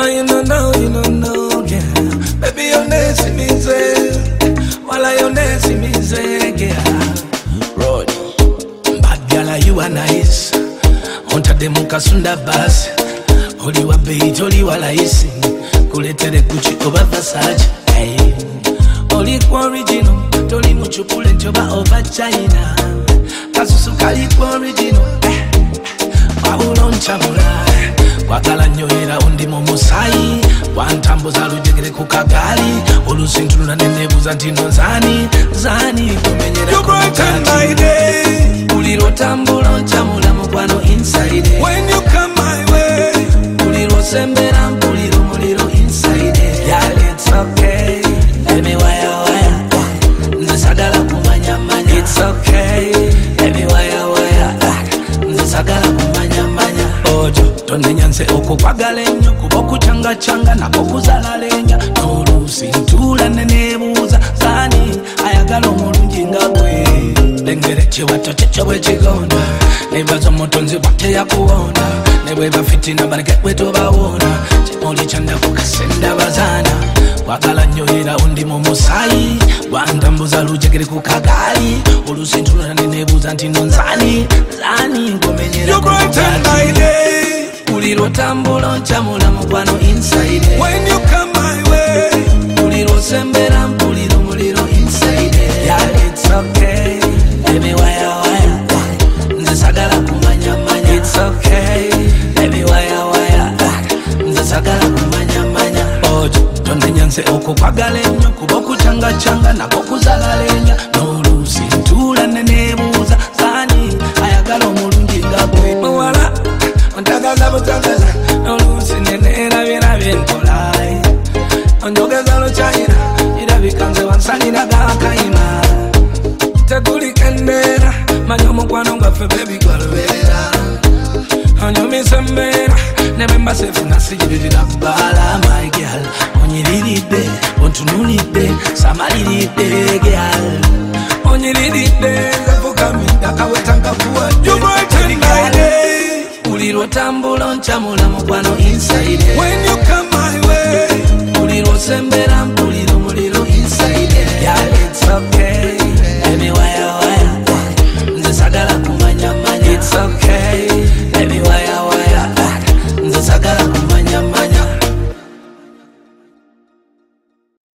You don't know, yeah. Baby, your name is me, while your name is yeah. Road, bad girl, you are nice. Onta de mukasunda bus. Oli wa beat, oli wa laisi. Kuletere Gucci over Versace. Hey. Oli kwa original, toli muchukule njoba over China. Kasusu kali kwa original. Wabulon chamula. Wakala nyohera undi momusai. Wantambuza lujegere kukagali. Olusintununa nenebuza ntino zani. Zani kumenyera you brighten my day. Uliro tambulo nchamula mukwano inside. When you come my way. Uliro sembera mpuliro muliro inside. Yeah, it's okay. Let me wire. Nzisagala kumanya manya. It's okay. Let me wire. Nzisagala kumanya manya. Ojo, tonenyanse okukwagala ennyo kuba okuchanga nako kuzala lenya. N'oluusi ntula nenebuuza zani ayagala omulungi nga gwe. Lengere chiwato checho bwekigonda. Nebaza omutonzi bwate yakuwonda. Ne bweba fitina baleke bwetobawona. Kimuli kyanda kukasenda bazana. Wakala nyohera undi mumusayi. Wantambuza lujegere kukagali. Olusintula nenebuuza ntino nzani. Zani ngomenyera you brighten my day. Uliro tambulo nchamula mukwano inside. When you come my way. Uliro sembera mpuliro muliro inside. Yeah, it's okay. Let me wire. Nzisagala kumanya manya. It's okay. Let me wire. Nzisagala kumanya manya. Ojo, tonenyanse okukwagala ennyo kuba okuchanga nako kuzala lenya. N'oluusi ntula nenebuuza zani ayagala omulungi nga gwe. Muwala ontagaza butagaza n'oluusi neneerabye nkola. Onjogeza lukyayira irabika nze wansalira gakayima. Tekulikendera manya omukwano gwaffe bebi gwalubeerera. Onyumisa embeera ne bwe mba seefuna sigiririra kubaala. My girl onyiriridde ontunulidde samaliridde girl. Onyiriridde nzafukamidde akaweta nkakuwadde. You brighten my day. Uliro tambulo nchamula mukwano inside. When you